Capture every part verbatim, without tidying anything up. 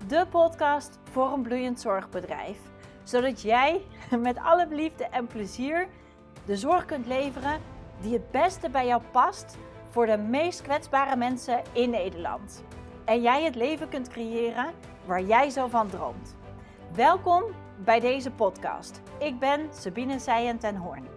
de podcast voor een bloeiend zorgbedrijf. Zodat jij met alle liefde en plezier de zorg kunt leveren die het beste bij jou past voor de meest kwetsbare mensen in Nederland. En jij het leven kunt creëren waar jij zo van droomt. Welkom bij deze podcast. Ik ben Sabine Seijen ten Hoorn.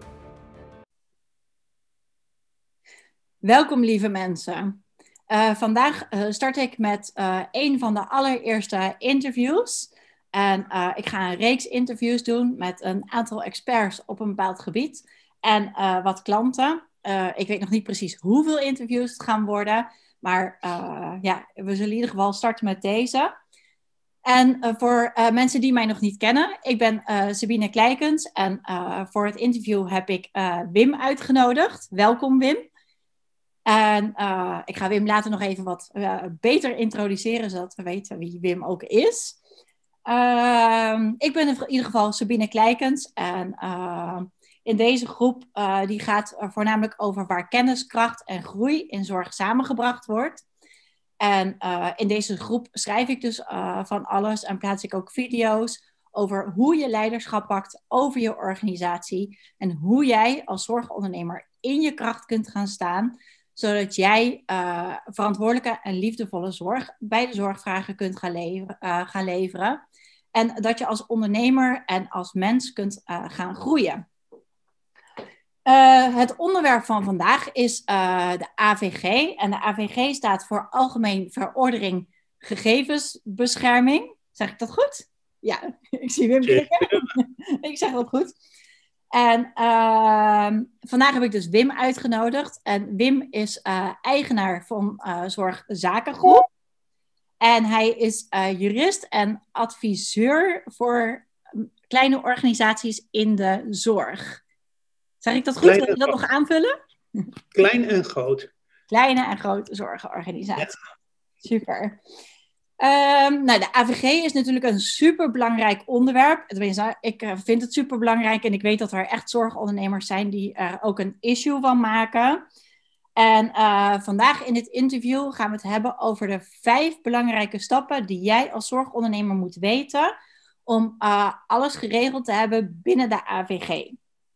Welkom lieve mensen. Uh, vandaag uh, start ik met uh, een van de allereerste interviews. En uh, ik ga een reeks interviews doen met een aantal experts op een bepaald gebied. En uh, wat klanten. Uh, ik weet nog niet precies hoeveel interviews het gaan worden. Maar uh, ja, we zullen in ieder geval starten met deze. En uh, voor uh, mensen die mij nog niet kennen. Ik ben uh, Sabine Kleikens. En uh, voor het interview heb ik uh, Wim uitgenodigd. Welkom Wim. En uh, ik ga Wim later nog even wat uh, beter introduceren, zodat we weten wie Wim ook is. Uh, ik ben in ieder geval Sabine Kleikens. En uh, in deze groep, uh, die gaat voornamelijk over waar kennis, kracht en groei in zorg samengebracht wordt. En uh, in deze groep schrijf ik dus uh, van alles en plaats ik ook video's over hoe je leiderschap pakt over je organisatie. En hoe jij als zorgondernemer in je kracht kunt gaan staan, zodat jij uh, verantwoordelijke en liefdevolle zorg bij de zorgvragen kunt gaan, lever, uh, gaan leveren. En dat je als ondernemer en als mens kunt uh, gaan groeien. Uh, het onderwerp van vandaag is uh, de A V G. En de A V G staat voor Algemeen Verordening Gegevensbescherming. Zeg ik dat goed? Ja, ik zie Wim klikken. Ik zeg dat goed. En uh, vandaag heb ik dus Wim uitgenodigd. En Wim is uh, eigenaar van uh, Zorgzakengroep. En hij is uh, jurist en adviseur voor kleine organisaties in de zorg. Zeg ik dat goed? Wil je dat nog aanvullen? Klein en groot. Kleine en grote zorgorganisaties. Ja. Super. Um, nou, de A V G is natuurlijk een superbelangrijk onderwerp. Tenminste, ik vind het superbelangrijk en ik weet dat er echt zorgondernemers zijn die er ook een issue van maken. En uh, vandaag in dit interview gaan we het hebben over de vijf belangrijke stappen die jij als zorgondernemer moet weten om uh, alles geregeld te hebben binnen de A V G.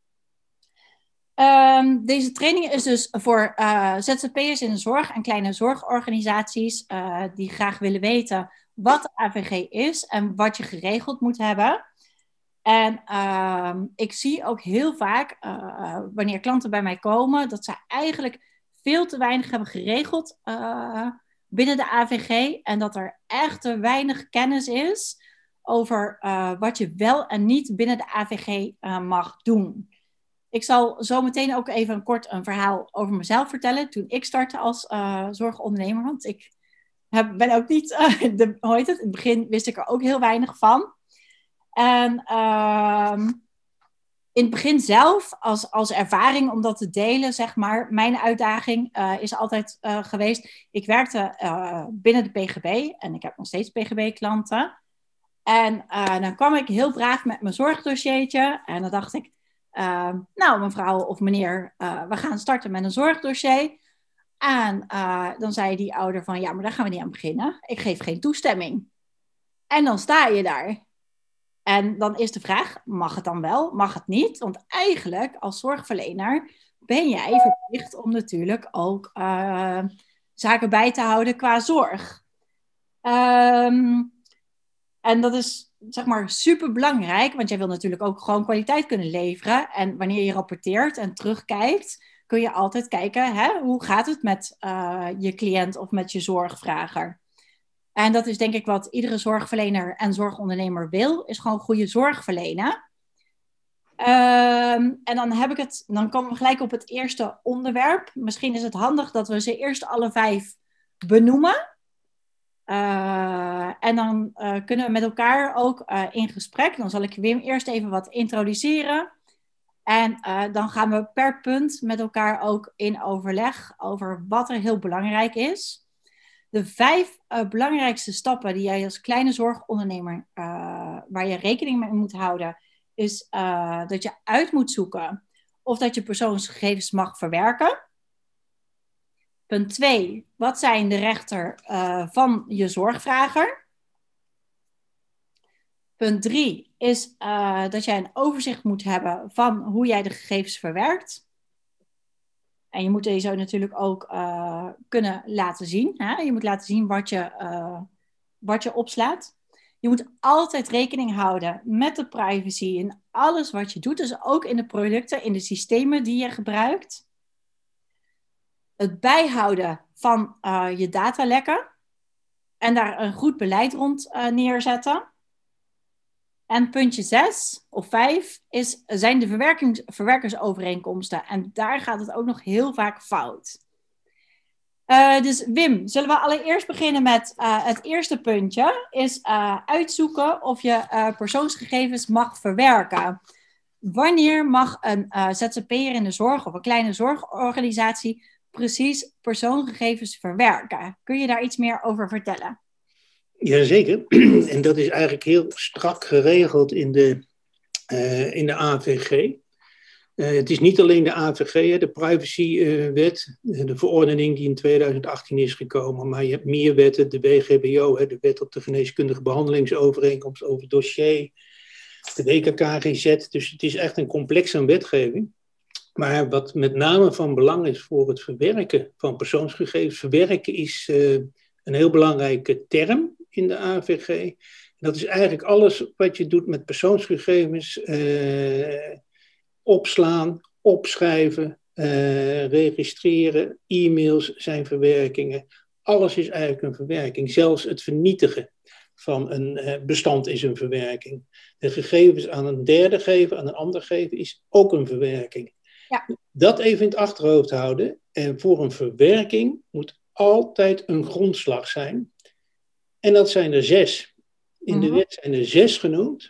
Um, deze training is dus voor uh, Z Z P'ers in de zorg en kleine zorgorganisaties uh, die graag willen weten wat de A V G is en wat je geregeld moet hebben. En uh, ik zie ook heel vaak, uh, wanneer klanten bij mij komen, dat ze eigenlijk veel te weinig hebben geregeld uh, binnen de A V G. En dat er echt te weinig kennis is over uh, wat je wel en niet binnen de A V G uh, mag doen. Ik zal zo meteen ook even een kort een verhaal over mezelf vertellen. Toen ik startte als uh, zorgondernemer. Want ik heb, ben ook niet... Uh, de, hoe heet het? In het begin wist ik er ook heel weinig van. En uh, in het begin zelf, als, als ervaring om dat te delen, zeg maar. Mijn uitdaging uh, is altijd uh, geweest. Ik werkte uh, binnen de P G B. En ik heb nog steeds P G B-klanten. En uh, dan kwam ik heel braaf met mijn zorgdossiertje. En dan dacht ik... Uh, nou, mevrouw of meneer, uh, we gaan starten met een zorgdossier. En uh, dan zei die ouder van, ja, maar daar gaan we niet aan beginnen. Ik geef geen toestemming. En dan sta je daar. En dan is de vraag, mag het dan wel, mag het niet? Want eigenlijk, als zorgverlener, ben jij verplicht om natuurlijk ook uh, zaken bij te houden qua zorg. Um, en dat is... zeg maar super belangrijk, want jij wil natuurlijk ook gewoon kwaliteit kunnen leveren. En wanneer je rapporteert en terugkijkt, kun je altijd kijken, hè, hoe gaat het met uh, je cliënt of met je zorgvrager. En dat is denk ik wat iedere zorgverlener en zorgondernemer wil, is gewoon goede zorg verlenen. Um, en dan heb ik het, dan komen we gelijk op het eerste onderwerp. Misschien is het handig dat we ze eerst alle vijf benoemen. Uh, en dan uh, kunnen we met elkaar ook uh, in gesprek. Dan zal ik Wim eerst even wat introduceren. En uh, dan gaan we per punt met elkaar ook in overleg over wat er heel belangrijk is. De vijf uh, belangrijkste stappen die jij als kleine zorgondernemer, uh, waar je rekening mee moet houden, is uh, dat je uit moet zoeken of dat je persoonsgegevens mag verwerken. Punt twee, wat zijn de rechten uh, van je zorgvrager? Punt drie is uh, dat jij een overzicht moet hebben van hoe jij de gegevens verwerkt. En je moet deze natuurlijk ook uh, kunnen laten zien. Hè? Je moet laten zien wat je, uh, wat je opslaat. Je moet altijd rekening houden met de privacy in alles wat je doet. Dus ook in de producten, in de systemen die je gebruikt. Het bijhouden van uh, je datalekken. En daar een goed beleid rond uh, neerzetten. En puntje zes of vijf is, zijn de verwerkings, verwerkersovereenkomsten. En daar gaat het ook nog heel vaak fout. Uh, dus Wim, zullen we allereerst beginnen met uh, het eerste puntje. Is uh, uitzoeken of je uh, persoonsgegevens mag verwerken. Wanneer mag een uh, Z Z P'er in de zorg of een kleine zorgorganisatie precies persoonsgegevens verwerken? Kun je daar iets meer over vertellen? Jazeker. En dat is eigenlijk heel strak geregeld in de, uh, in de A V G. Uh, het is niet alleen de A V G, de privacywet, uh, de verordening die in tweeduizend achttien is gekomen, maar je hebt meer wetten, de W G B O, hè, de wet op de geneeskundige behandelingsovereenkomst over dossier, de W K K G Z. Dus het is echt een complex aan wetgeving. Maar wat met name van belang is voor het verwerken van persoonsgegevens, verwerken is uh, een heel belangrijke term in de A V G. En dat is eigenlijk alles wat je doet met persoonsgegevens, uh, opslaan, opschrijven, uh, registreren, e-mails zijn verwerkingen. Alles is eigenlijk een verwerking. Zelfs het vernietigen van een uh, bestand is een verwerking. De gegevens aan een derde geven, aan een ander geven, is ook een verwerking. Ja. Dat even in het achterhoofd houden. En voor een verwerking moet altijd een grondslag zijn. En dat zijn er zes. In de wet zijn er zes genoemd.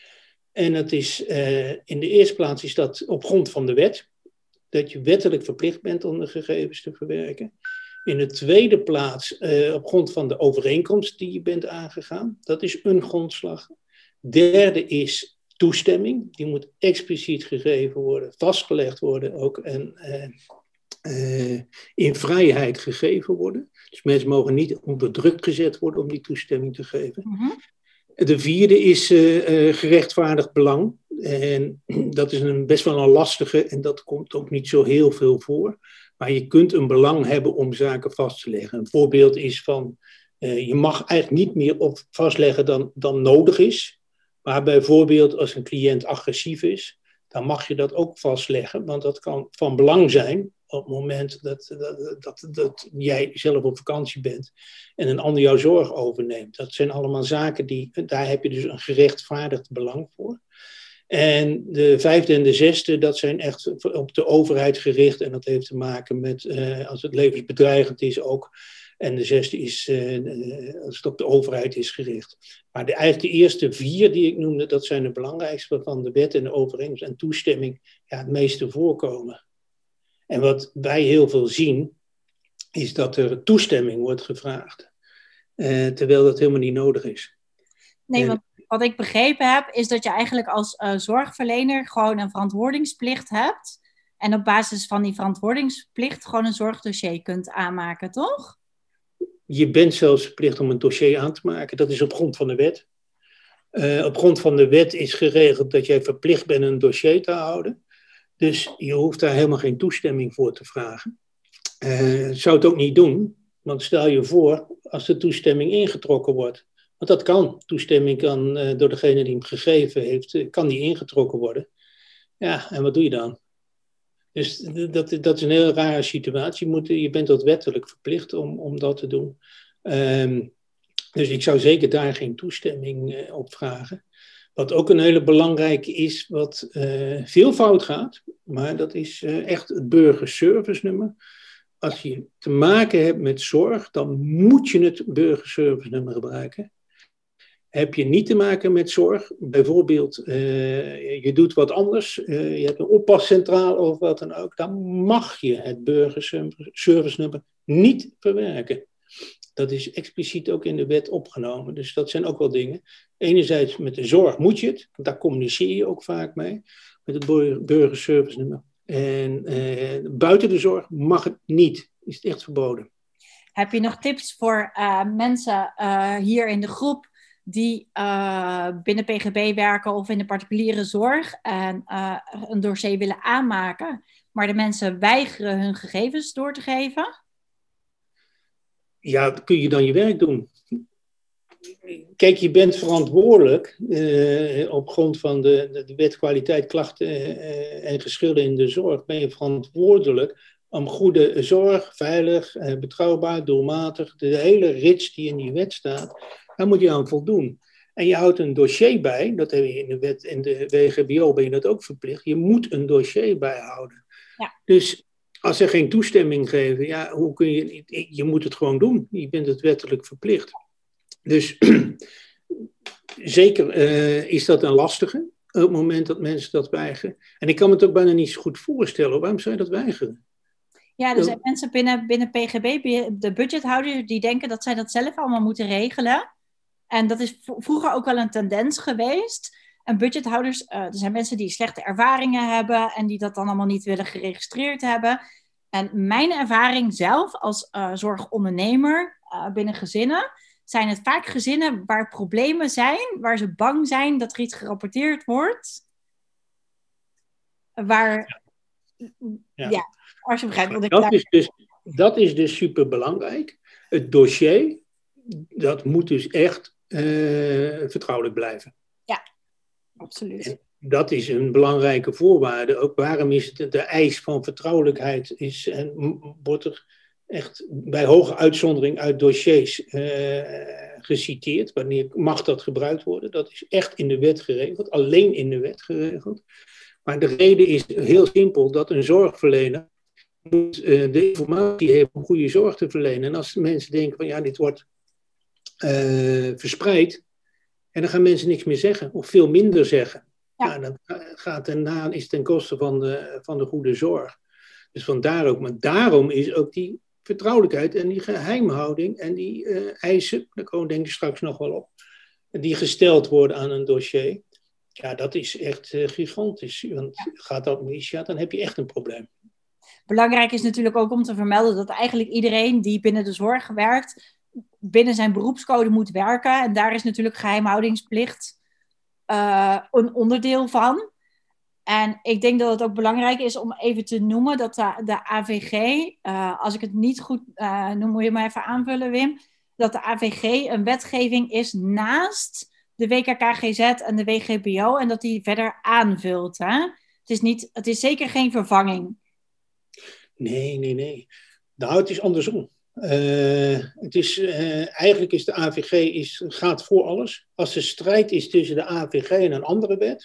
En dat is, uh, in de eerste plaats is dat op grond van de wet. Dat je wettelijk verplicht bent om de gegevens te verwerken. In de tweede plaats uh, op grond van de overeenkomst die je bent aangegaan. Dat is een grondslag. Derde is toestemming. Die moet expliciet gegeven worden, vastgelegd worden ook en uh, uh, in vrijheid gegeven worden. Dus mensen mogen niet onder druk gezet worden om die toestemming te geven. Mm-hmm. De vierde is uh, uh, gerechtvaardigd belang. En dat is een, best wel een lastige en dat komt ook niet zo heel veel voor. Maar je kunt een belang hebben om zaken vast te leggen. Een voorbeeld is van, uh, je mag eigenlijk niet meer op vastleggen dan, dan nodig is. Maar bijvoorbeeld als een cliënt agressief is, dan mag je dat ook vastleggen. Want dat kan van belang zijn op het moment dat, dat, dat, dat jij zelf op vakantie bent en een ander jouw zorg overneemt. Dat zijn allemaal zaken die, daar heb je dus een gerechtvaardigd belang voor. En de vijfde en de zesde, dat zijn echt op de overheid gericht. En dat heeft te maken met, uh, als het levensbedreigend is ook. En de zesde is, uh, als het op de overheid is gericht. Maar de, eigenlijk de eerste vier die ik noemde, dat zijn de belangrijkste, waarvan de wet en de overeenkomst en toestemming ja, het meeste voorkomen. En wat wij heel veel zien, is dat er toestemming wordt gevraagd. Uh, terwijl dat helemaal niet nodig is. Nee, want wat ik begrepen heb, is dat je eigenlijk als uh, zorgverlener gewoon een verantwoordingsplicht hebt. En op basis van die verantwoordingsplicht gewoon een zorgdossier kunt aanmaken, toch? Je bent zelfs verplicht om een dossier aan te maken. Dat is op grond van de wet. Uh, op grond van de wet is geregeld dat jij verplicht bent een dossier te houden. Dus je hoeft daar helemaal geen toestemming voor te vragen. Uh, zou het ook niet doen. Want stel je voor, als de toestemming ingetrokken wordt. Want dat kan. Toestemming kan uh, door degene die hem gegeven heeft, uh, kan die ingetrokken worden. Ja, en wat doe je dan? Dus dat, dat is een heel rare situatie. Je, moet, je bent tot wettelijk verplicht om, om dat te doen. Um, dus ik zou zeker daar geen toestemming uh, op vragen. Wat ook een hele belangrijke is, wat uh, veel fout gaat, maar dat is uh, echt het burgerservice nummer. Als je te maken hebt met zorg, dan moet je het burgerservice nummer gebruiken. Heb je niet te maken met zorg, bijvoorbeeld uh, je doet wat anders, uh, je hebt een oppascentraal of wat dan ook, dan mag je het burgerservice nummer niet verwerken. Dat is expliciet ook in de wet opgenomen, dus dat zijn ook wel dingen. Enerzijds met de zorg moet je het, daar communiceer je ook vaak mee, met het burgerservice nummer. En uh, buiten de zorg mag het niet, is het echt verboden. Heb je nog tips voor uh, mensen uh, hier in de groep die uh, binnen P G B werken of in de particuliere zorg en uh, een dossier willen aanmaken, maar de mensen weigeren hun gegevens door te geven? Ja, kun je dan je werk doen? Kijk, je bent verantwoordelijk uh, op grond van de, de, de wet kwaliteit, klachten uh, en geschillen in de zorg, ben je verantwoordelijk om goede zorg, veilig, uh, betrouwbaar, doelmatig, de hele rits die in die wet staat, daar moet je aan voldoen. En je houdt een dossier bij, dat heb je in de wet, in de W G B O ben je dat ook verplicht, je moet een dossier bijhouden. Ja. Dus als ze geen toestemming geven, ja, hoe kun je, je moet het gewoon doen, je bent het wettelijk verplicht. Dus zeker uh, is dat een lastige op het moment dat mensen dat weigeren. En ik kan me het ook bijna niet zo goed voorstellen. Waarom zou je dat weigeren? Ja, er zijn mensen binnen, binnen P G B, de budgethouders, die denken dat zij dat zelf allemaal moeten regelen. En dat is vroeger ook wel een tendens geweest. En budgethouders, uh, er zijn mensen die slechte ervaringen hebben en die dat dan allemaal niet willen geregistreerd hebben. En mijn ervaring zelf als uh, zorgondernemer uh, binnen gezinnen, zijn het vaak gezinnen waar problemen zijn, waar ze bang zijn dat er iets gerapporteerd wordt. Waar, ja, ja als je begrijpt wat ik dat is dus, dat is dus superbelangrijk. Het dossier, dat moet dus echt uh, vertrouwelijk blijven. Ja, absoluut. En dat is een belangrijke voorwaarde. Ook waarom is het de eis van vertrouwelijkheid is en wordt er echt bij hoge uitzondering uit dossiers uh, geciteerd. Wanneer mag dat gebruikt worden? Dat is echt in de wet geregeld. Alleen in de wet geregeld. Maar de reden is heel simpel. Dat een zorgverlener moet uh, de informatie hebben om goede zorg te verlenen. En als mensen denken van ja, dit wordt uh, verspreid. En dan gaan mensen niks meer zeggen. Of veel minder zeggen. Ja. Nou, dan gaat daarna is ten koste van de, van de goede zorg. Dus vandaar ook. Maar daarom is ook die vertrouwelijkheid en die geheimhouding en die uh, eisen, daar komen denk ik straks nog wel op, die gesteld worden aan een dossier. Ja, dat is echt uh, gigantisch. Want gaat dat mis, ja, dan heb je echt een probleem. Belangrijk is natuurlijk ook om te vermelden dat eigenlijk iedereen die binnen de zorg werkt, binnen zijn beroepscode moet werken. En daar is natuurlijk geheimhoudingsplicht uh, een onderdeel van. En ik denk dat het ook belangrijk is om even te noemen dat de, de A V G, uh, als ik het niet goed uh, noem, moet je maar even aanvullen, Wim, dat de A V G een wetgeving is naast de W K K G Z en de W G B O en dat die verder aanvult. Hè? Het is niet, het is zeker geen vervanging. Nee, nee, nee. Nou, het is andersom. Uh, het is, uh, eigenlijk is de A V G is, gaat voor alles. Als er strijd is tussen de A V G en een andere wet,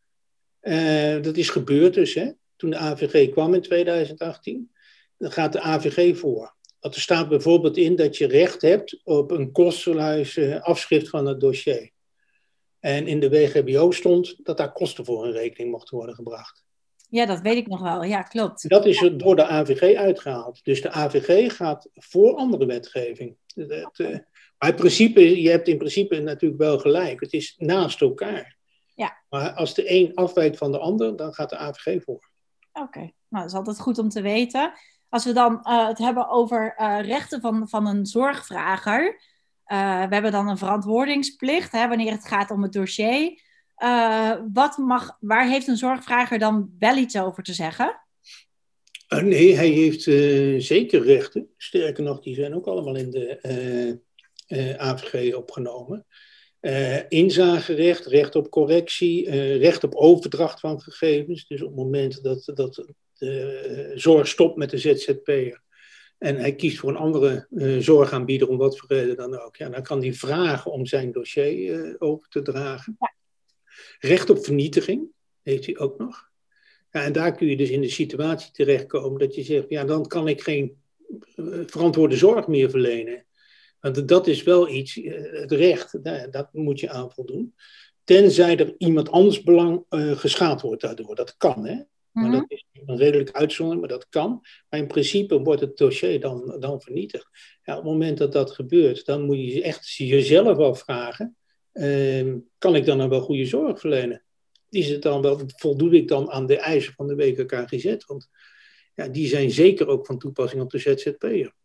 Uh, dat is gebeurd dus, hè? Toen de A V G kwam in tweeduizend achttien. Dan gaat de A V G voor. Want er staat bijvoorbeeld in dat je recht hebt op een kosteloos uh, afschrift van het dossier. En in de W G B O stond dat daar kosten voor in rekening mochten worden gebracht. Ja, dat weet ik nog wel. Ja, klopt. Dat is er door de A V G uitgehaald. Dus de A V G gaat voor andere wetgeving. Dat, uh, maar in principe, je hebt in principe natuurlijk wel gelijk. Het is naast elkaar. Ja. Maar als de een afwijkt van de ander, dan gaat de A V G voor. Oké, okay. Nou, dat is altijd goed om te weten. Als we dan uh, het hebben over uh, rechten van, van een zorgvrager. Uh, we hebben dan een verantwoordingsplicht, hè, wanneer het gaat om het dossier. Uh, wat mag, waar heeft een zorgvrager dan wel iets over te zeggen? Uh, nee, hij heeft uh, zeker rechten. Sterker nog, die zijn ook allemaal in de uh, uh, A V G opgenomen. Uh, inzagerecht, recht op correctie, uh, recht op overdracht van gegevens. Dus op het moment dat, dat de zorg stopt met de Z Z P'er en hij kiest voor een andere uh, zorgaanbieder om wat voor reden dan ook, ja, dan kan hij vragen om zijn dossier uh, over te dragen. Ja. Recht op vernietiging heeft hij ook nog. Ja, en daar kun je dus in de situatie terechtkomen dat je zegt, ja, dan kan ik geen uh, verantwoorde zorg meer verlenen. Want dat is wel iets, het recht, dat moet je aan voldoen. Tenzij er iemand anders belang uh, geschaad wordt daardoor. Dat kan, hè. Maar mm-hmm. Dat is een redelijke uitzondering, maar dat kan. Maar in principe wordt het dossier dan, dan vernietigd. Ja, op het moment dat dat gebeurt, dan moet je echt jezelf afvragen. Uh, kan ik dan nou wel goede zorg verlenen? Is het dan wel, voldoe ik dan aan de eisen van de W K K G Z? Want ja, die zijn zeker ook van toepassing op de Z Z P'er.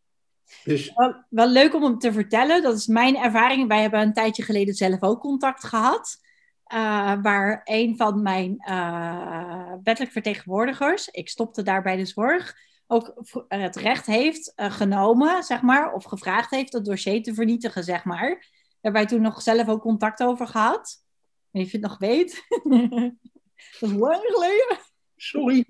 Dus... Wel, wel leuk om hem te vertellen. Dat is mijn ervaring. Wij hebben een tijdje geleden zelf ook contact gehad. Uh, waar een van mijn uh, wettelijk vertegenwoordigers, ik stopte daar bij de zorg, ook het recht heeft uh, genomen, zeg maar, of gevraagd heeft het dossier te vernietigen, zeg maar. Daar hebben wij toen nog zelf ook contact over gehad. En of je het nog weet. Dat is lang geleden. Sorry.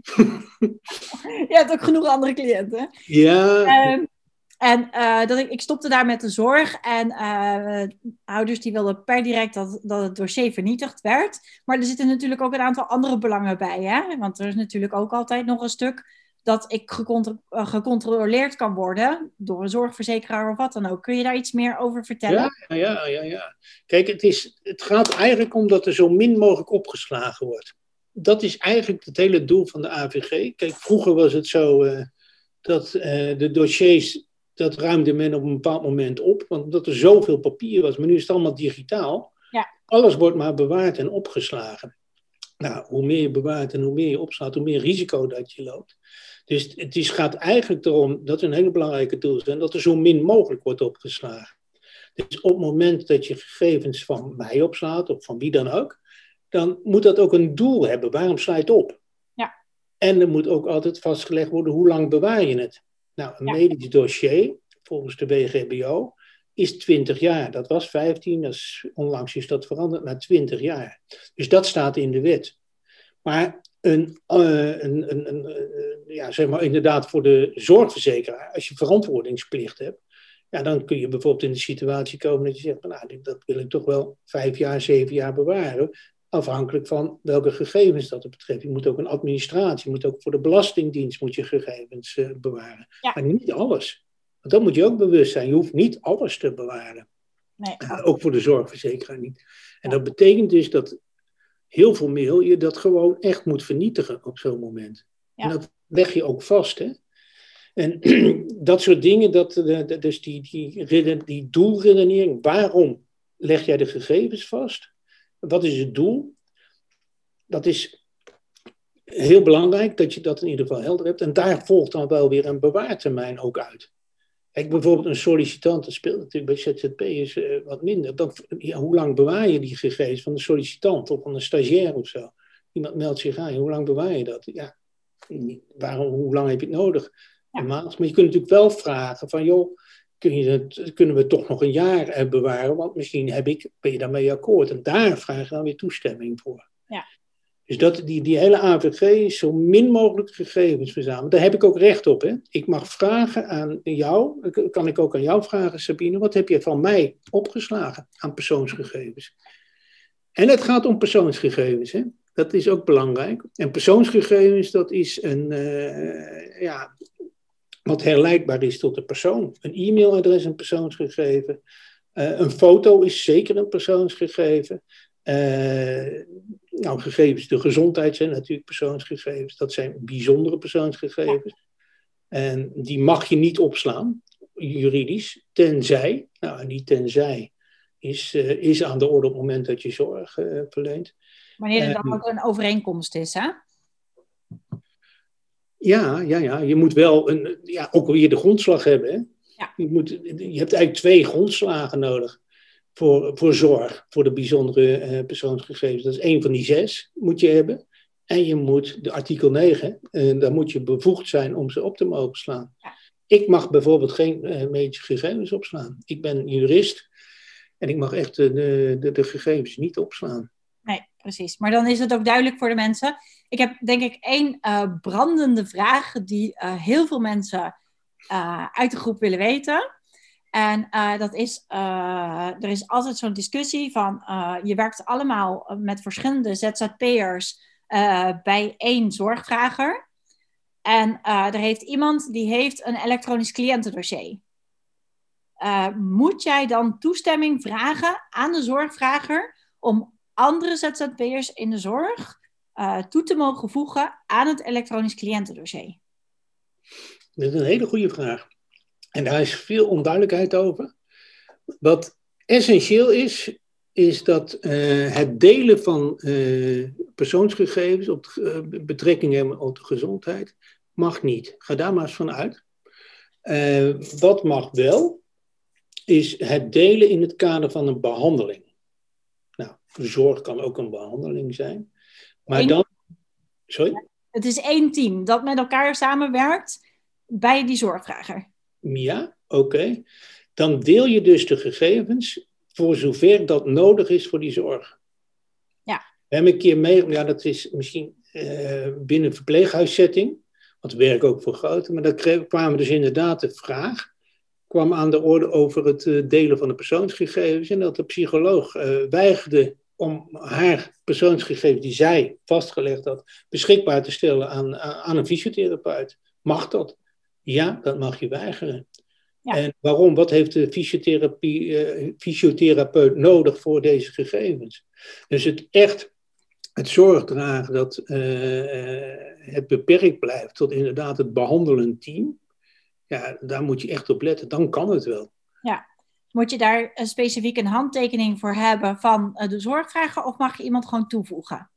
Je hebt ook genoeg andere cliënten. Ja. Um, En uh, dat ik, ik stopte daar met de zorg en uh, ouders die wilden per direct dat, dat het dossier vernietigd werd. Maar er zitten natuurlijk ook een aantal andere belangen bij. Hè? Want er is natuurlijk ook altijd nog een stuk dat ik gecontro- uh, gecontroleerd kan worden door een zorgverzekeraar of wat dan ook. Kun je daar iets meer over vertellen? Ja, ja, ja. ja. Kijk, het, is, het gaat eigenlijk om dat er zo min mogelijk opgeslagen wordt. Dat is eigenlijk het hele doel van de A V G. Kijk, vroeger was het zo uh, dat uh, de dossiers... Dat ruimde men op een bepaald moment op, want omdat er zoveel papier was. Maar nu is het allemaal digitaal. Ja. Alles wordt maar bewaard en opgeslagen. Nou, hoe meer je bewaart en hoe meer je opslaat, hoe meer risico dat je loopt. Dus het is, gaat eigenlijk erom, dat is een hele belangrijke doel, en dat er zo min mogelijk wordt opgeslagen. Dus op het moment dat je gegevens van mij opslaat, of van wie dan ook, dan moet dat ook een doel hebben. Waarom sla je het op? Ja. En er moet ook altijd vastgelegd worden, hoe lang bewaar je het? Nou, een ja. medisch dossier, volgens de W G B O, is twintig jaar. Dat was vijftien, dat is, onlangs is dat veranderd naar twintig jaar. Dus dat staat in de wet. Maar een, uh, een, een, een, uh, ja, zeg maar inderdaad voor de zorgverzekeraar, als je verantwoordingsplicht hebt, ja, dan kun je bijvoorbeeld in de situatie komen dat je zegt, nou, dat wil ik toch wel vijf jaar, zeven jaar bewaren. Afhankelijk van welke gegevens dat het betreft. Je moet ook een administratie, je moet ook voor de Belastingdienst moet je gegevens uh, bewaren. Ja. Maar niet alles. Want dat moet je ook bewust zijn. Je hoeft niet alles te bewaren. Nee. Uh, ook voor de zorgverzekeraar niet. En dat betekent dus dat heel formeel je dat gewoon echt moet vernietigen op zo'n moment. Ja. En dat leg je ook vast, hè. En dat soort dingen, dat, dus die, die, die doelredenering, waarom leg jij de gegevens vast? Wat is het doel? Dat is heel belangrijk dat je dat in ieder geval helder hebt. En daar volgt dan wel weer een bewaartermijn ook uit. Kijk, bijvoorbeeld een sollicitant, dat speelt natuurlijk bij Z Z P'ers uh, wat minder. Dan, ja, hoe lang bewaar je die gegevens van de sollicitant of van een stagiair of zo? Iemand meldt zich aan, hoe lang bewaar je dat? Ja, waarom, hoe lang heb je het nodig? Ja. Een maand. Maar je kunt natuurlijk wel vragen van, joh, kun je het, kunnen we toch nog een jaar eh, bewaren? Want misschien heb ik, ben je daarmee akkoord. En daar vraag je dan weer toestemming voor. Ja. Dus dat, die, die hele A V G is zo min mogelijk gegevens verzamelen. Daar heb ik ook recht op. Hè? Ik mag vragen aan jou, kan ik ook aan jou vragen, Sabine, wat heb je van mij opgeslagen aan persoonsgegevens? En het gaat om persoonsgegevens, hè? Dat is ook belangrijk. En persoonsgegevens, dat is een, uh, ja, wat herleidbaar is tot de persoon. Een e-mailadres is een persoonsgegeven. Uh, een foto is zeker een persoonsgegeven. Uh, nou, gegevens, de gezondheid zijn natuurlijk persoonsgegevens. Dat zijn bijzondere persoonsgegevens. En die mag je niet opslaan, juridisch, tenzij, nou, en die tenzij is, uh, is aan de orde op het moment dat je zorg uh, verleent. Wanneer er dan uh, ook een overeenkomst is, hè? Ja, ja, ja. Je moet wel een, ja, ook weer de grondslag hebben. Hè? Ja. Je, moet, je hebt eigenlijk twee grondslagen nodig voor, voor zorg, voor de bijzondere uh, persoonsgegevens. Dat is één van die zes, moet je hebben. En je moet, de artikel negen, uh, daar moet je bevoegd zijn om ze op te mogen slaan. Ja. Ik mag bijvoorbeeld geen uh, medische gegevens opslaan. Ik ben jurist en ik mag echt de, de, de gegevens niet opslaan. Nee, precies. Maar dan is het ook duidelijk voor de mensen. Ik heb denk ik één uh, brandende vraag die uh, heel veel mensen uh, uit de groep willen weten. En uh, dat is, uh, er is altijd zo'n discussie van, uh, je werkt allemaal met verschillende Z Z P'ers uh, bij één zorgvrager. En uh, er heeft iemand die heeft een elektronisch cliëntendossier. Uh, moet jij dan toestemming vragen aan de zorgvrager om andere Z Z P'ers in de zorg uh, toe te mogen voegen aan het elektronisch cliëntendossier? Dat is een hele goede vraag. En daar is veel onduidelijkheid over. Wat essentieel is, is dat uh, het delen van uh, persoonsgegevens op uh, betrekking hebben op de gezondheid mag niet. Ga daar maar eens van uit. Uh, wat mag wel, is het delen in het kader van een behandeling. Nou, zorg kan ook een behandeling zijn. Maar Eén... dan... Sorry? Het is één team dat met elkaar samenwerkt bij die zorgvrager. Ja, oké. Okay. Dan deel je dus de gegevens voor zover dat nodig is voor die zorg. Ja. We hebben een keer mee, ja, dat is misschien uh, binnen een verpleeghuissetting, want we werken ook voor grote, maar daar kwamen dus inderdaad de vraag, kwam aan de orde over het uh, delen van de persoonsgegevens en dat de psycholoog uh, weigerde om haar persoonsgegevens die zij vastgelegd had, beschikbaar te stellen aan, aan een fysiotherapeut. Mag dat? Ja, dat mag je weigeren. Ja. En waarom? Wat heeft de fysiotherapie, uh, fysiotherapeut nodig voor deze gegevens? Dus het echt, het zorg dragen dat uh, het beperkt blijft tot inderdaad het behandelend team. Ja, daar moet je echt op letten. Dan kan het wel. Ja. Moet je daar een specifiek een handtekening voor hebben van de zorgvrager of mag je iemand gewoon toevoegen?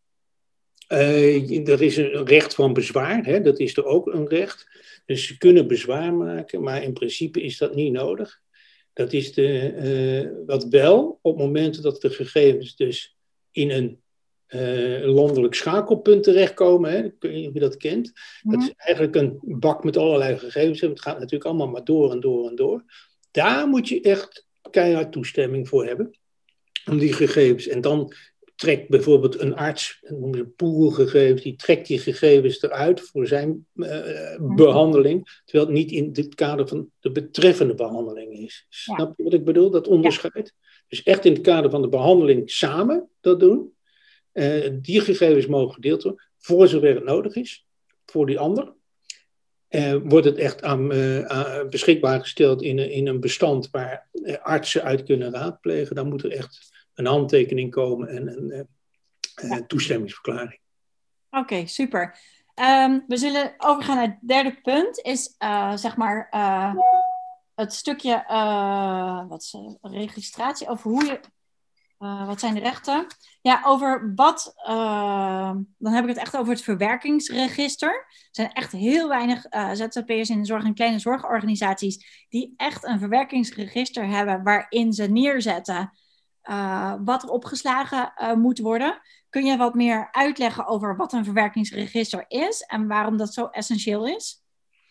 Uh, er is een recht van bezwaar, hè? Dat is er ook een recht. Dus ze kunnen bezwaar maken, maar in principe is dat niet nodig. Dat is de, uh, wat wel, op momenten dat de gegevens dus in een uh, landelijk schakelpunt terechtkomen, hè? Ik weet niet of je dat kent. Mm-hmm. Dat is eigenlijk een bak met allerlei gegevens. Het gaat natuurlijk allemaal maar door en door en door. Daar moet je echt keihard toestemming voor hebben, om die gegevens. En dan trekt bijvoorbeeld een arts, een poolgegevens, die trekt die gegevens eruit voor zijn uh, behandeling, terwijl het niet in het kader van de betreffende behandeling is. Ja. Snap je wat ik bedoel, dat onderscheid? Ja. Dus echt in het kader van de behandeling samen dat doen. Uh, die gegevens mogen gedeeld worden, voor zover het nodig is, voor die ander. Uh, wordt het echt aan, uh, aan beschikbaar gesteld in, in een bestand waar uh, artsen uit kunnen raadplegen, dan moet er echt een handtekening komen en een uh, uh, toestemmingsverklaring. Oké, okay, super. Um, we zullen overgaan naar het derde punt, is uh, zeg maar uh, het stukje uh, wat is, uh, registratie, over hoe je, uh, wat zijn de rechten? Ja, over wat, uh, dan heb ik het echt over het verwerkingsregister. Er zijn echt heel weinig uh, Z Z P'ers in de zorg en kleine zorgorganisaties die echt een verwerkingsregister hebben waarin ze neerzetten Uh, wat er opgeslagen uh, moet worden. Kun je wat meer uitleggen over wat een verwerkingsregister is en waarom dat zo essentieel is?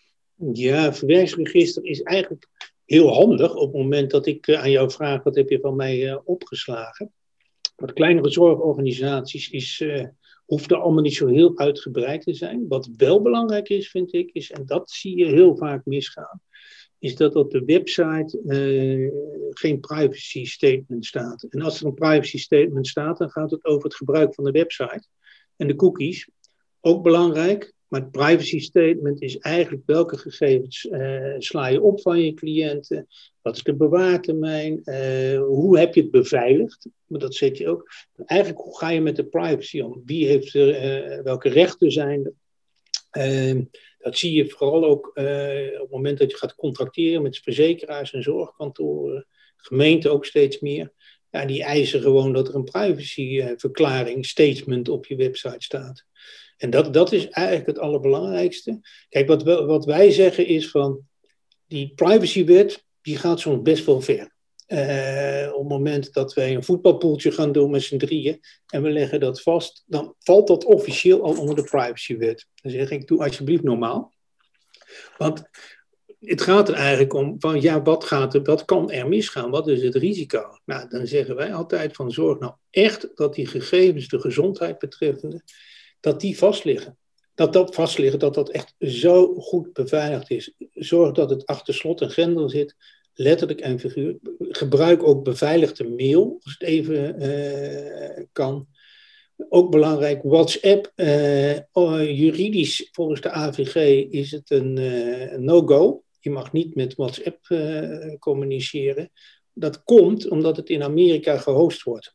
Ja, een verwerkingsregister is eigenlijk heel handig op het moment dat ik uh, aan jou vraag, wat heb je van mij uh, opgeslagen? Wat kleinere zorgorganisaties is, uh, hoeft er allemaal niet zo heel uitgebreid te zijn. Wat wel belangrijk is, vind ik, is, en dat zie je heel vaak misgaan, is dat op de website uh, geen privacy statement staat. En als er een privacy statement staat, dan gaat het over het gebruik van de website en de cookies. Ook belangrijk, maar het privacy statement is eigenlijk welke gegevens uh, sla je op van je cliënten, wat is de bewaartermijn, uh, hoe heb je het beveiligd, maar dat zet je ook. Eigenlijk, hoe ga je met de privacy om? Wie heeft er, uh, welke rechten zijn er? Uh, Dat zie je vooral ook uh, op het moment dat je gaat contracteren met verzekeraars en zorgkantoren, gemeenten ook steeds meer. Ja, die eisen gewoon dat er een privacyverklaring, statement op je website staat. En dat, dat is eigenlijk het allerbelangrijkste. Kijk, wat, we, wat wij zeggen is van, die privacywet, die gaat soms best wel ver. Uh, op het moment dat wij een voetbalpoeltje gaan doen met z'n drieën en we leggen dat vast, dan valt dat officieel al onder de privacywet. Dan zeg ik, doe alsjeblieft normaal. Want het gaat er eigenlijk om van, ja, wat, gaat er, wat kan er misgaan? Wat is het risico? Nou, dan zeggen wij altijd van, zorg nou echt dat die gegevens, de gezondheid betreffende, dat die vastliggen. Dat dat vastliggen, dat dat echt zo goed beveiligd is. Zorg dat het achter slot en grendel zit. Letterlijk en figuurlijk. Gebruik ook beveiligde mail, als het even uh, kan. Ook belangrijk, WhatsApp. Uh, uh, juridisch, volgens de A V G, is het een uh, no-go. Je mag niet met WhatsApp uh, communiceren. Dat komt omdat het in Amerika gehost wordt.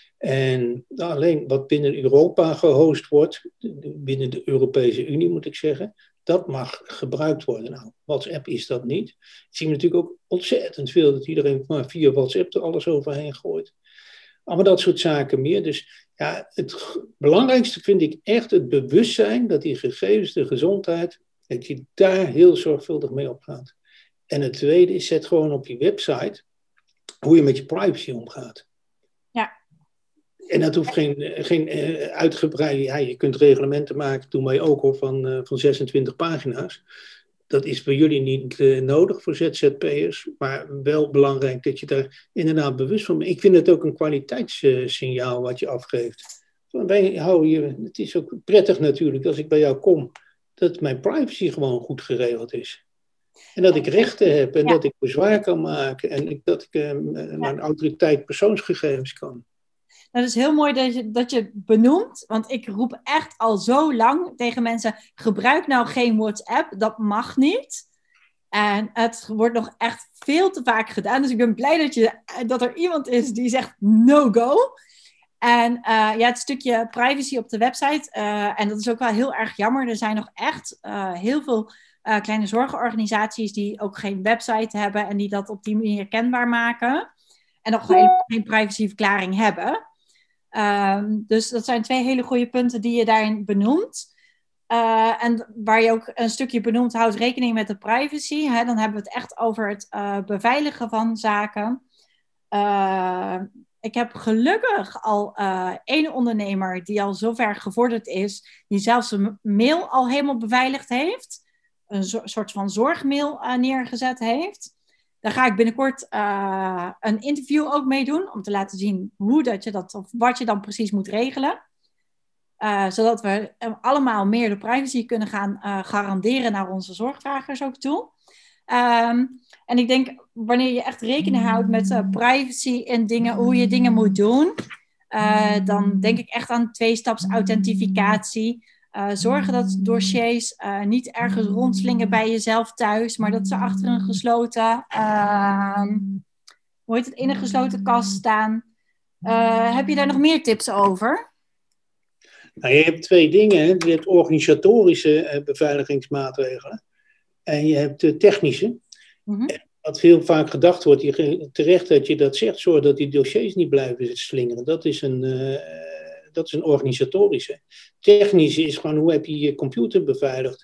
En alleen wat binnen Europa gehost wordt, binnen de Europese Unie moet ik zeggen, dat mag gebruikt worden. Nou, WhatsApp is dat niet. Dat zien we natuurlijk ook ontzettend veel, dat iedereen maar via WhatsApp er alles overheen gooit. Allemaal dat soort zaken meer. Dus ja, het g- belangrijkste vind ik echt het bewustzijn dat die gegevens, de gezondheid, dat je daar heel zorgvuldig mee opgaat. En het tweede is, zet gewoon op je website hoe je met je privacy omgaat. Ja. En dat hoeft geen, geen uh, uitgebreide... Ja, je kunt reglementen maken, doen wij ook hoor, van, uh, van zesentwintig pagina's. Dat is bij jullie niet uh, nodig voor Z Z P'ers. Maar wel belangrijk dat je daar inderdaad bewust van bent. Ik vind het ook een kwaliteitssignaal uh, wat je afgeeft. Wij houden je, het is ook prettig natuurlijk als ik bij jou kom, dat mijn privacy gewoon goed geregeld is. En dat ik rechten heb en ja. dat ik bezwaar kan maken en ik, dat ik uh, mijn ja. autoriteit persoonsgegevens kan. Dat is heel mooi dat je, dat je benoemt, want ik roep echt al zo lang tegen mensen, gebruik nou geen WhatsApp, dat mag niet. En het wordt nog echt veel te vaak gedaan, dus ik ben blij dat, je, dat er iemand is die zegt no go. En uh, ja, het stukje privacy op de website, uh, en dat is ook wel heel erg jammer, er zijn nog echt uh, heel veel uh, kleine zorgorganisaties die ook geen website hebben en die dat op die manier kenbaar maken. En nog helemaal geen privacyverklaring hebben. Um, dus dat zijn twee hele goede punten die je daarin benoemt. Uh, en waar je ook een stukje benoemt, houdt rekening met de privacy. Hè? Dan hebben we het echt over het uh, beveiligen van zaken. Uh, ik heb gelukkig al uh, één ondernemer die al zover gevorderd is, die zelfs een mail al helemaal beveiligd heeft. Een zo- soort van zorgmail uh, neergezet heeft. Daar ga ik binnenkort uh, een interview ook mee doen, om te laten zien hoe dat je dat, of wat je dan precies moet regelen. Uh, zodat we allemaal meer de privacy kunnen gaan uh, garanderen naar onze zorgvragers ook toe. Um, en ik denk, wanneer je echt rekening houdt met uh, privacy en dingen, hoe je dingen moet doen, uh, dan denk ik echt aan tweestaps authentificatie. Uh, zorgen dat dossiers uh, niet ergens rondslingen bij jezelf thuis, maar dat ze achter een gesloten, uh, hoe heet het, in een gesloten kast staan. Uh, heb je daar nog meer tips over? Nou, je hebt twee dingen. Hè. Je hebt organisatorische uh, beveiligingsmaatregelen en je hebt de technische. Mm-hmm. Wat veel vaak gedacht wordt, je, terecht dat je dat zegt, zorg dat die dossiers niet blijven slingeren. Dat is een... Uh, Dat is een organisatorische. Technische is gewoon, hoe heb je je computer beveiligd?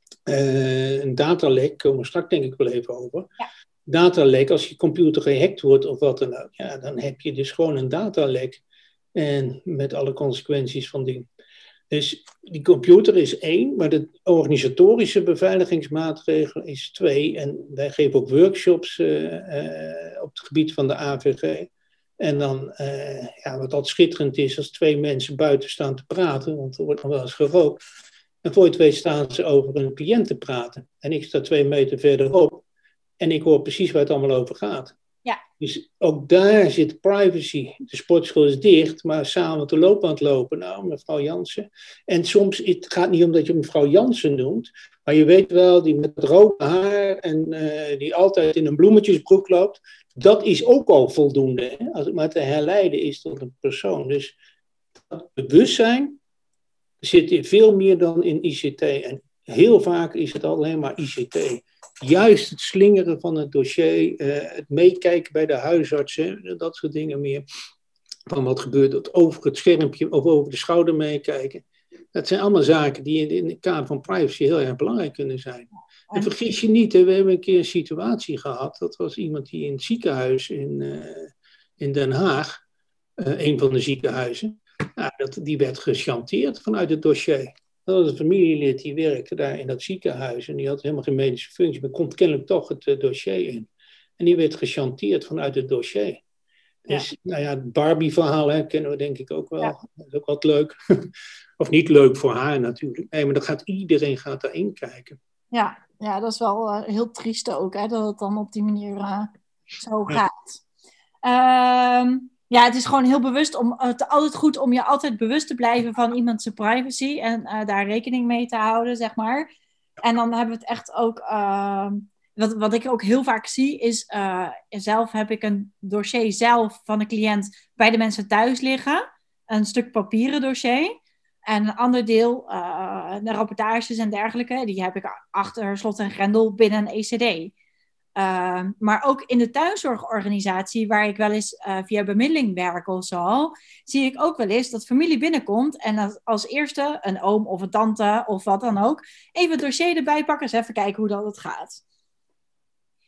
Uh, een datalek, komen we straks denk ik wel even over. Ja. Datalek, als je computer gehackt wordt of wat dan ook, ja, dan heb je dus gewoon een datalek. En met alle consequenties van die. Dus die computer is één, maar de organisatorische beveiligingsmaatregel is twee. En wij geven ook workshops uh, uh, op het gebied van de A V G. En dan, uh, ja, wat altijd schitterend is, als twee mensen buiten staan te praten, want er wordt nog wel eens gerookt. En voor je het weet staan ze over een cliënt te praten. En ik sta twee meter verderop en ik hoor precies waar het allemaal over gaat. Ja. Dus ook daar zit privacy. De sportschool is dicht, maar samen te lopen aan het lopen. Nou, mevrouw Jansen. En soms, het gaat niet om dat je mevrouw Jansen noemt, maar je weet wel, die met rode haar en uh, die altijd in een bloemetjesbroek loopt. Dat is ook al voldoende, hè? Als het maar te herleiden is tot een persoon. Dus dat bewustzijn zit veel meer dan in I C T. En heel vaak is het alleen maar I C T. Juist het slingeren van het dossier, uh, het meekijken bij de huisarts, hè? Dat soort dingen meer. Van wat gebeurt er over het schermpje of over de schouder meekijken. Dat zijn allemaal zaken die in, in het kader van privacy heel erg belangrijk kunnen zijn. En vergis je niet, hè, we hebben een keer een situatie gehad. Dat was iemand die in het ziekenhuis in, uh, in Den Haag, uh, een van de ziekenhuizen, nou, dat, die werd gechanteerd vanuit het dossier. Dat was een familielid die werkte daar in dat ziekenhuis en die had helemaal geen medische functie, maar komt kennelijk toch het uh, dossier in. En die werd gechanteerd vanuit het dossier. Dus, ja. nou ja, het Barbie-verhaal hè, kennen we denk ik ook wel. Ja. Dat is ook wat leuk. Of niet leuk voor haar natuurlijk. Nee, maar dat gaat, iedereen gaat daarin kijken. Ja, ja, dat is wel uh, heel triest ook, hè, dat het dan op die manier uh, zo gaat. Ja. Um, ja, het is gewoon heel bewust om, het uh, altijd goed om je altijd bewust te blijven van iemands privacy en uh, daar rekening mee te houden, zeg maar. En dan hebben we het echt ook, uh, wat, wat ik ook heel vaak zie, is uh, zelf heb ik een dossier zelf van een cliënt bij de mensen thuis liggen. Een stuk papieren dossier. En een ander deel, uh, de rapportages en dergelijke, die heb ik achter slot en grendel binnen een E C D. Uh, maar ook in de tuinzorgorganisatie, waar ik wel eens uh, via bemiddeling werk of zo, zie ik ook wel eens dat familie binnenkomt en als, als eerste een oom of een tante of wat dan ook, even het dossier erbij pakken en eens even kijken hoe dat het gaat.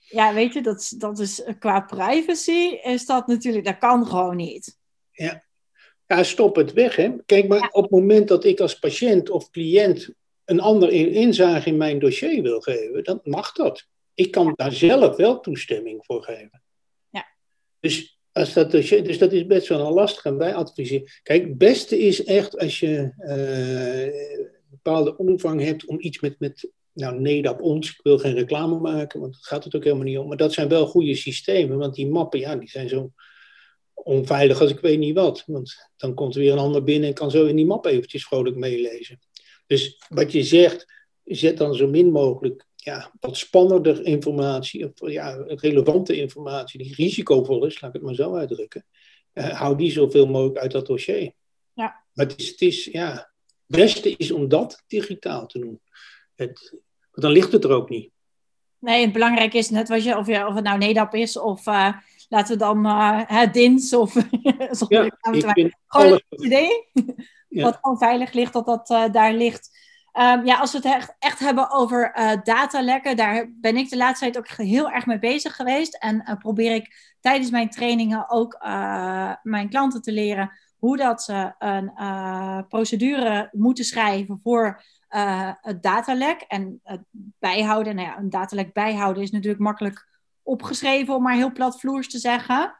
Ja, weet je, dat, dat is qua privacy is dat natuurlijk, dat kan gewoon niet. Ja, ja stop het weg. Hè. Kijk, maar ja. op het moment dat ik als patiënt of cliënt een ander inzage in mijn dossier wil geven, dan mag dat. Ik kan daar zelf wel toestemming voor geven. Ja. Dus, als dat, dossier, dus dat is best wel een lastig en wij adviseren. Kijk, het beste is echt als je uh, een bepaalde omvang hebt om iets met, met nou NEDAP ons, ik wil geen reclame maken, want daar gaat het ook helemaal niet om. Maar dat zijn wel goede systemen, want die mappen, ja, die zijn zo onveilig als ik weet niet wat. Want dan komt er weer een ander binnen en kan zo in die map eventjes vrolijk meelezen. Dus wat je zegt, zet dan zo min mogelijk ja, wat spannender informatie, of ja, relevante informatie, die risicovol is, laat ik het maar zo uitdrukken. Uh, hou die zoveel mogelijk uit dat dossier. Ja. Maar het is, het is, ja, het beste is om dat digitaal te doen. Het, want dan ligt het er ook niet. Nee, het belangrijke is net wat je, of, je, of het nou NEDAP is, of uh, laten we dan uh, D I N S, of ja, ik vind gewoon alles... een idee, ja. Wat gewoon veilig ligt, dat dat uh, daar ligt. Um, ja, als we het echt, echt hebben over uh, datalekken, daar ben ik de laatste tijd ook heel erg mee bezig geweest. En uh, probeer ik tijdens mijn trainingen ook uh, mijn klanten te leren hoe dat ze een uh, procedure moeten schrijven voor uh, het datalek. En het bijhouden, nou ja, een datalek bijhouden is natuurlijk makkelijk opgeschreven, om maar heel platvloers te zeggen.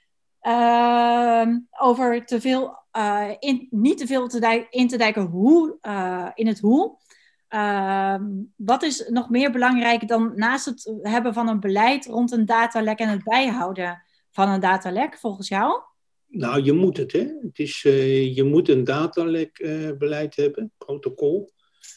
Uh, over te veel, uh, in, niet te veel te dij- in te dijken hoe, uh, in het hoe. Uh, wat is nog meer belangrijk dan naast het hebben van een beleid rond een datalek en het bijhouden van een datalek, volgens jou? Nou, je moet het, hè. Het is, uh, je moet een datalekbeleid uh, hebben, protocol.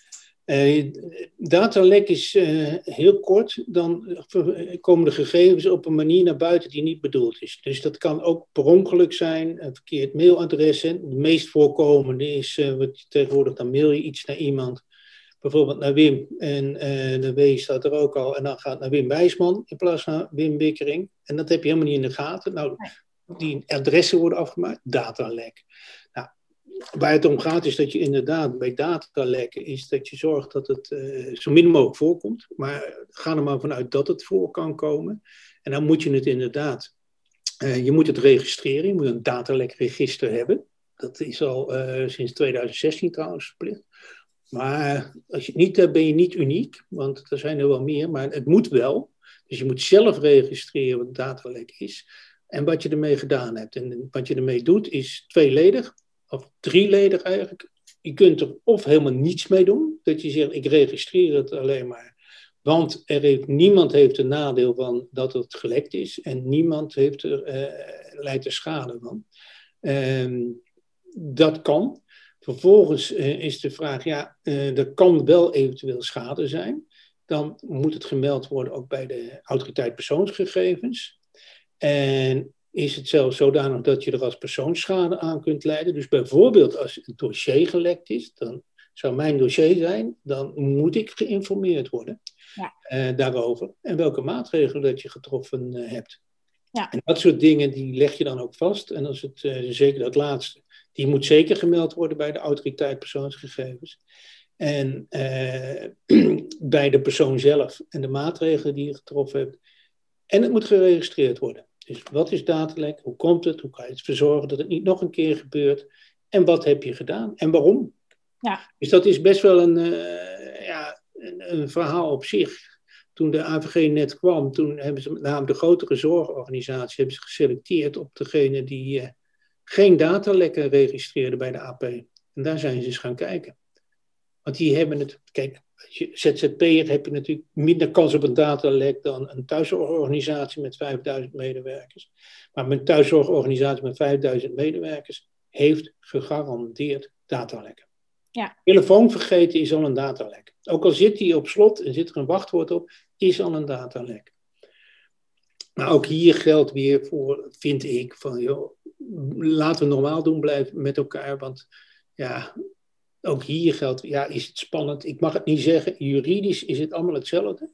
Uh, datalek is uh, heel kort, dan komen de gegevens op een manier naar buiten die niet bedoeld is. Dus dat kan ook per ongeluk zijn, een verkeerd mailadres. De meest voorkomende is, uh, wat je tegenwoordig, dan mail je iets naar iemand, bijvoorbeeld naar Wim, en uh, de W staat er ook al, en dan gaat het naar Wim Wijsman in plaats van Wim Wikkering. En dat heb je helemaal niet in de gaten. Nou, die adressen worden afgemaakt, datalek. Nou, waar het om gaat is dat je inderdaad bij datalekken is dat je zorgt dat het uh, zo min mogelijk voorkomt. Maar ga er maar vanuit dat het voor kan komen. En dan moet je het inderdaad, uh, je moet het registreren, je moet een datalekregister hebben. Dat is al uh, sinds twintig zestien trouwens verplicht. Maar als je het niet hebt, ben je niet uniek, want er zijn er wel meer, maar het moet wel. Dus je moet zelf registreren wat datalek is en wat je ermee gedaan hebt. En wat je ermee doet is tweeledig, of drieledig eigenlijk. Je kunt er of helemaal niets mee doen, dat je zegt ik registreer het alleen maar. Want er heeft, niemand heeft een nadeel van dat het gelekt is en niemand heeft er, uh, leidt er schade van. Uh, dat kan. Vervolgens uh, is de vraag, ja, uh, er kan wel eventueel schade zijn. Dan moet het gemeld worden ook bij de autoriteit persoonsgegevens. En is het zelfs zodanig dat je er als persoonsschade aan kunt leiden. Dus bijvoorbeeld als het dossier gelekt is, dan zou mijn dossier zijn, dan moet ik geïnformeerd worden ja. uh, daarover. En welke maatregelen dat je getroffen uh, hebt. Ja. En dat soort dingen, die leg je dan ook vast. En als het, uh, zeker dat laatste, die moet zeker gemeld worden bij de autoriteit persoonsgegevens. En uh, bij de persoon zelf en de maatregelen die je getroffen hebt. En het moet geregistreerd worden. Dus wat is datalek? Hoe komt het? Hoe kan je ervoor zorgen dat het niet nog een keer gebeurt? En wat heb je gedaan? En waarom? Ja. Dus dat is best wel een, uh, ja, een, een verhaal op zich. Toen de A V G net kwam, toen hebben ze met name de grotere zorgorganisaties hebben ze geselecteerd op degene die uh, geen datalekken registreerden bij de A P. En daar zijn ze eens gaan kijken. Want die hebben het, kijk, als je Z Z P'er heb je natuurlijk minder kans op een datalek dan een thuiszorgorganisatie met vijfduizend medewerkers. Maar een thuiszorgorganisatie met vijfduizend medewerkers heeft gegarandeerd datalekken. Ja. Telefoon vergeten is al een datalek. Ook al zit die op slot en zit er een wachtwoord op, is al een datalek. Maar ook hier geldt weer voor, vind ik, van joh, laten we normaal doen blijven met elkaar, want ja, ook hier geldt, ja, is het spannend? Ik mag het niet zeggen, juridisch is het allemaal hetzelfde.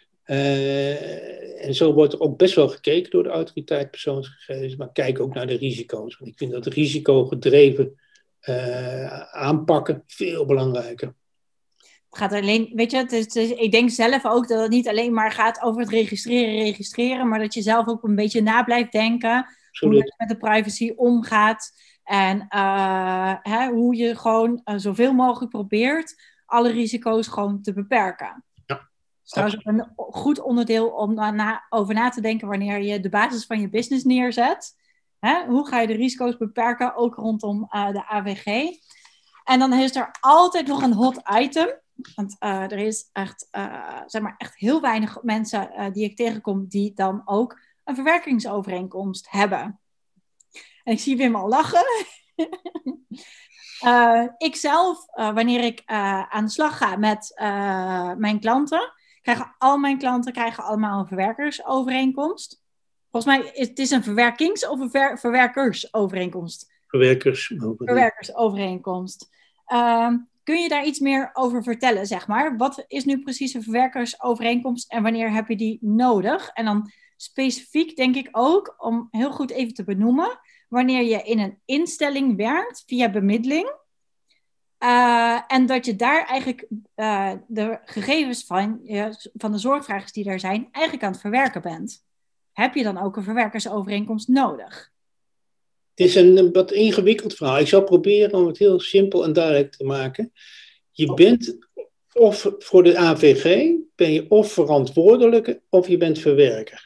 Uh, en zo wordt er ook best wel gekeken door de autoriteit persoonsgegevens, maar kijk ook naar de risico's. Want ik vind dat risicogedreven uh, aanpakken veel belangrijker. Het gaat alleen, weet je, het is, het is, ik denk zelf ook dat het niet alleen maar gaat over het registreren, registreren, maar dat je zelf ook een beetje na blijft denken hoe je met de privacy omgaat en uh, hè, hoe je gewoon uh, zoveel mogelijk probeert alle risico's gewoon te beperken. Ja, dat is trouwens ook een goed onderdeel om na, over na te denken wanneer je de basis van je business neerzet. Hè? Hoe ga je de risico's beperken, ook rondom uh, de A V G? En dan is er altijd nog een hot item. Want uh, er is echt, uh, zeg maar echt heel weinig mensen uh, die ik tegenkom die dan ook een verwerkingsovereenkomst hebben. En ik zie Wim al lachen. uh, ik zelf, uh, wanneer ik uh, aan de slag ga met uh, mijn klanten, krijgen al mijn klanten krijgen allemaal een verwerkersovereenkomst. Volgens mij is het is een verwerkings- of een ver- verwerkersovereenkomst. Verwerkersovereenkomst. Verwerkersovereenkomst. Uh, kun je daar iets meer over vertellen, zeg maar? Wat is nu precies een verwerkersovereenkomst en wanneer heb je die nodig? En dan specifiek denk ik ook, om heel goed even te benoemen, wanneer je in een instelling werkt via bemiddeling uh, en dat je daar eigenlijk uh, de gegevens van, uh, van de zorgvragers die daar zijn, eigenlijk aan het verwerken bent. Heb je dan ook een verwerkersovereenkomst nodig? Het is een, een wat ingewikkeld verhaal. Ik zal proberen om het heel simpel en duidelijk te maken. Je bent of voor de A V G, ben je of verantwoordelijke of je bent verwerker.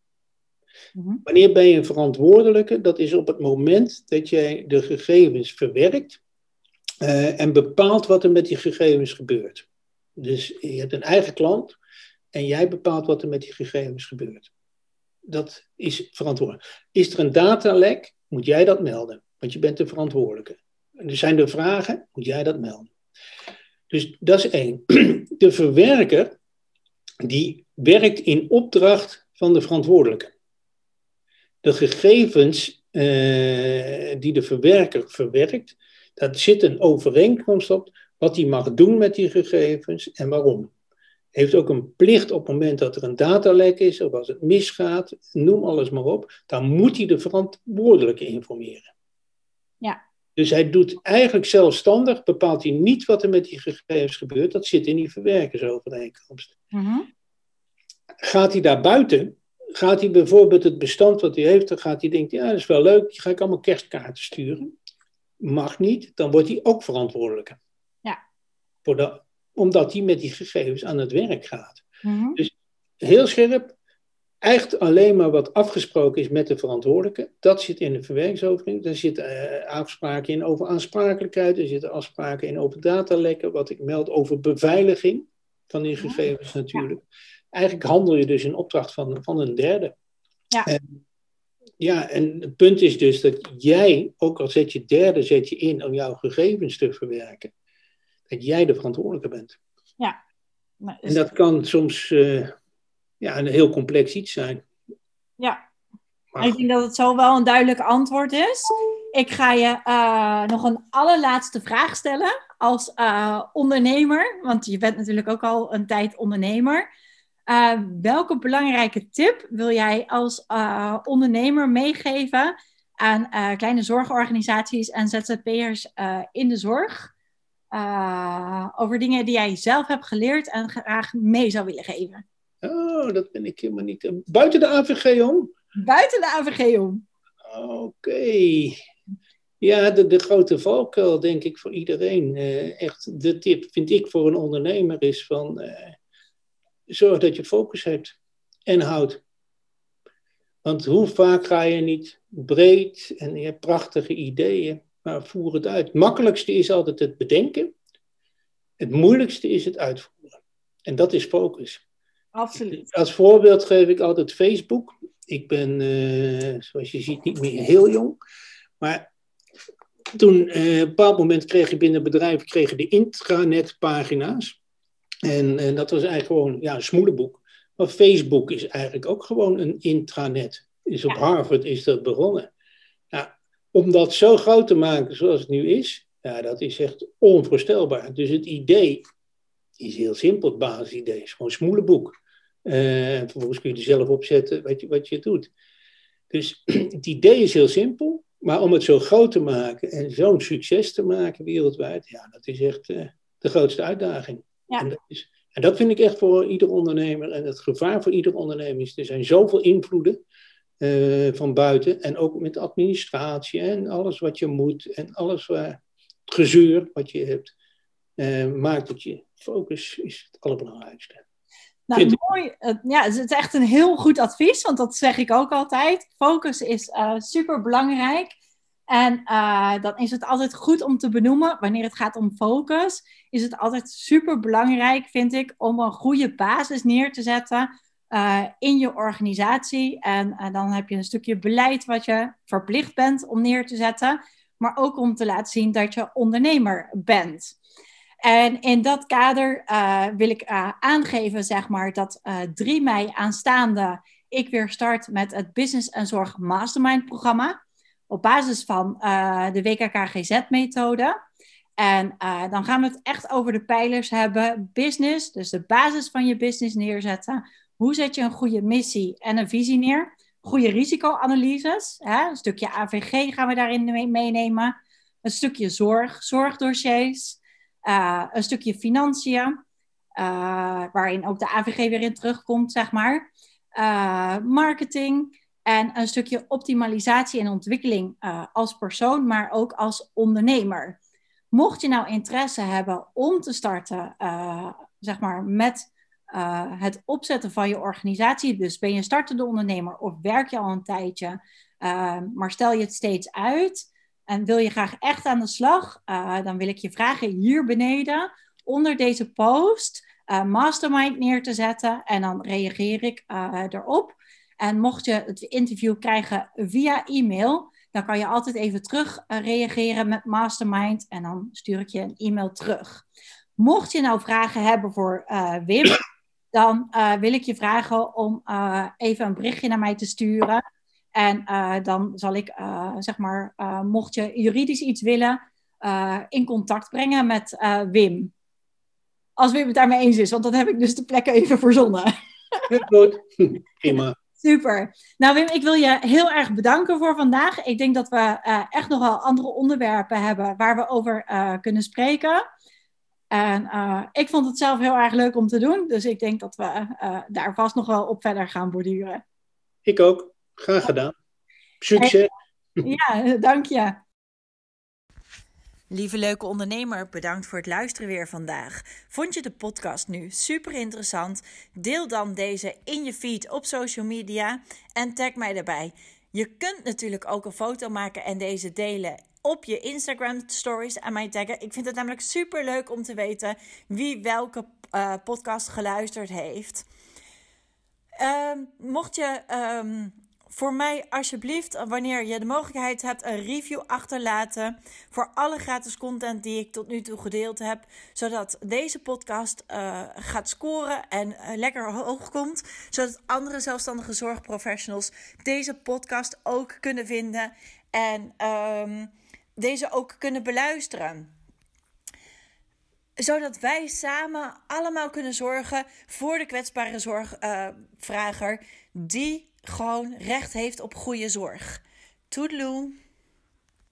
Mm-hmm. Wanneer ben je een verantwoordelijke? Dat is op het moment dat jij de gegevens verwerkt uh, en bepaalt wat er met die gegevens gebeurt. Dus je hebt een eigen klant en jij bepaalt wat er met die gegevens gebeurt. Dat is verantwoordelijk. Is er een datalek? Moet jij dat melden, want je bent de verantwoordelijke. En er zijn er vragen, moet jij dat melden. Dus dat is één. De verwerker, die werkt in opdracht van de verantwoordelijke. De gegevens uh, die de verwerker verwerkt, daar zit een overeenkomst op wat hij mag doen met die gegevens en waarom. Heeft ook een plicht op het moment dat er een datalek is of als het misgaat, noem alles maar op, dan moet hij de verantwoordelijke informeren. Ja. Dus hij doet eigenlijk zelfstandig, bepaalt hij niet wat er met die gegevens gebeurt, dat zit in die verwerkersovereenkomst. Mm-hmm. Gaat hij daar buiten, gaat hij bijvoorbeeld het bestand wat hij heeft, dan gaat hij denken, ja dat is wel leuk, die ga ik allemaal kerstkaarten sturen. Mag niet, dan wordt hij ook verantwoordelijke. Ja. Voor de omdat hij met die gegevens aan het werk gaat. Mm-hmm. Dus heel scherp, echt alleen maar wat afgesproken is met de verantwoordelijke, dat zit in de verwerkingsovereenkomst. Er zitten uh, afspraken in over aansprakelijkheid, er zitten afspraken in over datalekken, wat ik meld over beveiliging van die gegevens ja. natuurlijk. Eigenlijk handel je dus in opdracht van, van een derde. Ja. En, ja, en het punt is dus dat jij, ook al zet je derde zet je in om jouw gegevens te verwerken, dat jij de verantwoordelijke bent. Ja. Maar is... En dat kan soms uh, ja, een heel complex iets zijn. Ja. Maar ik denk dat het zo wel een duidelijk antwoord is. Ik ga je uh, nog een allerlaatste vraag stellen als uh, ondernemer. Want je bent natuurlijk ook al een tijd ondernemer. Uh, welke belangrijke tip wil jij als uh, ondernemer meegeven aan uh, kleine zorgorganisaties en Z Z P'ers uh, in de zorg? Uh, over dingen die jij zelf hebt geleerd en graag mee zou willen geven. Oh, dat ben ik helemaal niet. Buiten de A V G om? Buiten de A V G om. Oké. Okay. Ja, de, de grote valkuil denk ik voor iedereen. Uh, echt, de tip vind ik voor een ondernemer is van uh, zorg dat je focus hebt en houdt. Want hoe vaak ga je niet breed en je hebt prachtige ideeën, maar voer het uit. Het makkelijkste is altijd het bedenken. Het moeilijkste is het uitvoeren. En dat is focus. Absoluut. Als voorbeeld geef ik altijd Facebook. Ik ben, uh, zoals je ziet, niet meer heel jong. Maar toen, uh, op een bepaald moment kreeg je binnen bedrijven kreeg je de intranetpagina's. En, en dat was eigenlijk gewoon ja, een smoelenboek. Maar Facebook is eigenlijk ook gewoon een intranet. Dus op ja. Harvard is dat begonnen. Nou, om dat zo groot te maken zoals het nu is, ja, dat is echt onvoorstelbaar. Dus het idee is heel simpel, het basisidee. Het is gewoon een smoelenboek. Uh, vervolgens kun je er zelf opzetten wat je, wat je doet. Dus het idee is heel simpel, maar om het zo groot te maken en zo'n succes te maken wereldwijd, ja, dat is echt uh, de grootste uitdaging. Ja. En, dat is, en dat vind ik echt voor ieder ondernemer. En het gevaar voor ieder ondernemer is, er zijn zoveel invloeden uh, van buiten. En ook met administratie en alles wat je moet. En alles uh, gezeur wat je hebt. Uh, maakt dat je focus is het allerbelangrijkste. Nou, mooi. Ja, het is echt een heel goed advies, want dat zeg ik ook altijd. Focus is uh, super belangrijk. En uh, dan is het altijd goed om te benoemen, wanneer het gaat om focus, is het altijd super belangrijk, vind ik, om een goede basis neer te zetten uh, in je organisatie. En uh, dan heb je een stukje beleid wat je verplicht bent om neer te zetten, maar ook om te laten zien dat je ondernemer bent. En in dat kader uh, wil ik uh, aangeven, zeg maar, dat uh, drie mei aanstaande ik weer start met het Business en Zorg Mastermind programma. Op basis van uh, de W K K G Z-methode. En uh, dan gaan we het echt over de pijlers hebben. Business, dus de basis van je business neerzetten. Hoe zet je een goede missie en een visie neer? Goede risicoanalyses. Hè? Een stukje A V G gaan we daarin meenemen. Een stukje zorg, zorgdossiers. Uh, een stukje financiën. Uh, waarin ook de A V G weer in terugkomt, zeg maar. Uh, marketing. En een stukje optimalisatie en ontwikkeling uh, als persoon, maar ook als ondernemer. Mocht je nou interesse hebben om te starten, uh, zeg maar, met uh, het opzetten van je organisatie. Dus ben je startende ondernemer of werk je al een tijdje, uh, maar stel je het steeds uit en wil je graag echt aan de slag, uh, dan wil ik je vragen hier beneden onder deze post uh, Mastermind neer te zetten en dan reageer ik uh, erop. En mocht je het interview krijgen via e-mail, dan kan je altijd even terug uh, reageren met Mastermind en dan stuur ik je een e-mail terug. Mocht je nou vragen hebben voor uh, Wim, dan uh, wil ik je vragen om uh, even een berichtje naar mij te sturen. En uh, dan zal ik, uh, zeg maar, uh, mocht je juridisch iets willen, uh, in contact brengen met uh, Wim. Als Wim het daarmee eens is, want dan heb ik dus de plekken even verzonnen. Goed, prima. Super. Nou Wim, ik wil je heel erg bedanken voor vandaag. Ik denk dat we uh, echt nog wel andere onderwerpen hebben waar we over uh, kunnen spreken. En uh, ik vond het zelf heel erg leuk om te doen. Dus ik denk dat we uh, daar vast nog wel op verder gaan borduren. Ik ook. Graag gedaan. Succes. En, ja, dank je. Lieve leuke ondernemer, bedankt voor het luisteren weer vandaag. Vond je de podcast nu super interessant? Deel dan deze in je feed op social media en tag mij daarbij. Je kunt natuurlijk ook een foto maken en deze delen op je Instagram stories en mij taggen. Ik vind het namelijk super leuk om te weten wie welke uh, podcast geluisterd heeft. Uh, mocht je... Um, Voor mij alsjeblieft, wanneer je de mogelijkheid hebt, een review achterlaten voor alle gratis content die ik tot nu toe gedeeld heb. Zodat deze podcast uh, gaat scoren en uh, lekker hoog komt. Zodat andere zelfstandige zorgprofessionals deze podcast ook kunnen vinden en um, deze ook kunnen beluisteren. Zodat wij samen allemaal kunnen zorgen voor de kwetsbare zorgvrager uh, die gewoon recht heeft op goede zorg. Toedeloe!